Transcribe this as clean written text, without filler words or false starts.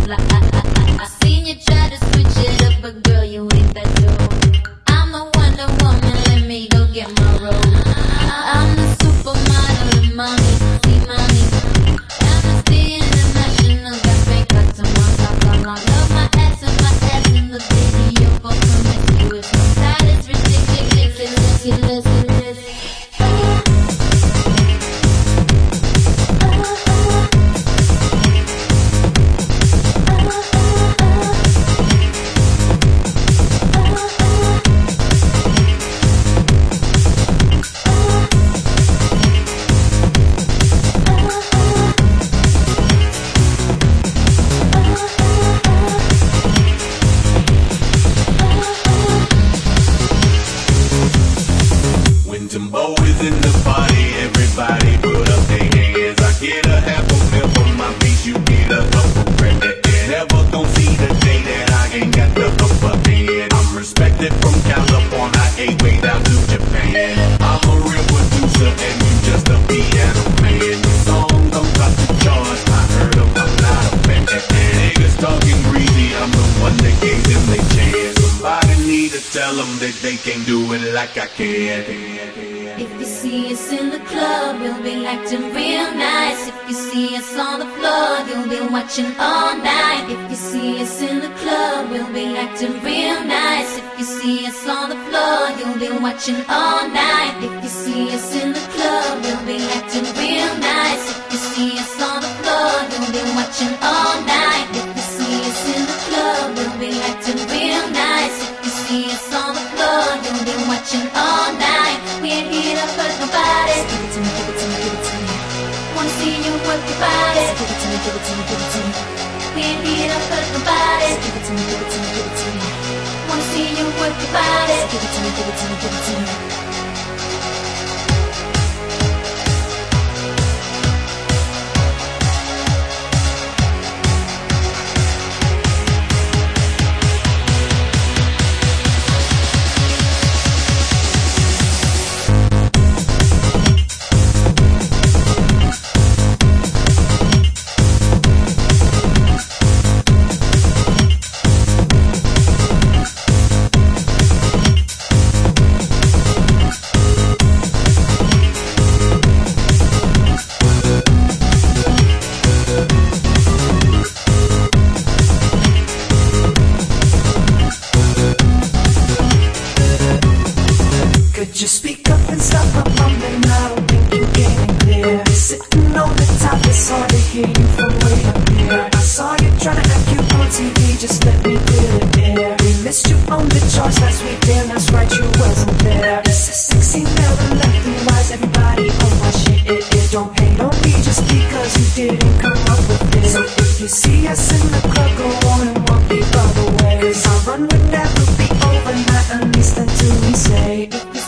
I seen you try to switch it up, but girl, you ain't that dope. I'm a Wonder Woman, let me go get my role. I'm the supermodel of mommy, see mommy. Amnesty International got fake cuts on my top. I love my ass and my ass in the video for promiscuous. My style is ridiculous, ridiculous. Timbo is in the party, everybody put up their hands. I get a half a mil for my beats, you get a couple grand. Never gon' see the day that I ain't got the upper hand. I'm respected from California, way down to Japan. I'm a real producer and you just a piano man. The song don't got the charts, I heard them, I'm not a fan. Niggas talking greedy, I'm the one that gave them their chance. Somebody need to tell them that they can't do it like I can. If you see us in the club, we'll be acting real nice. If you see us on the floor, you'll be watching all night. If you see us in the club, we'll be acting real nice. If you see us on the floor, you'll be watching all night. If you see us in the club, we'll be acting real nice. If you see us on the floor, you'll be watching all night. If you see us in the club, we'll be acting real nice. If you see us on the floor, you'll be watching all night. We ain't here to hurt nobody. Give it to me, give it to me, give it to me. Wanna see you work your body. Give it to me, give it to me, give it to me. We ain't here to hurt nobody. Give it to me, give it to me, give it to me. Wanna see you work your body. Give it to me, give it to me, give it to me. Could you speak up and stop my mumbling? I don't think you're getting clear. Sitting on the top, it's hard to hear you from way up here. I saw you trying to act cute on TV, just let me feel it there. We missed you on the charts last week, damn that's right, you wasn't there. It's a sexy never left and why's everybody on my shit? It don't hate on me just because you didn't come up with it. So if you see us in the club, go on and walk the other way. 'Cause our run would never be over, not at least until we say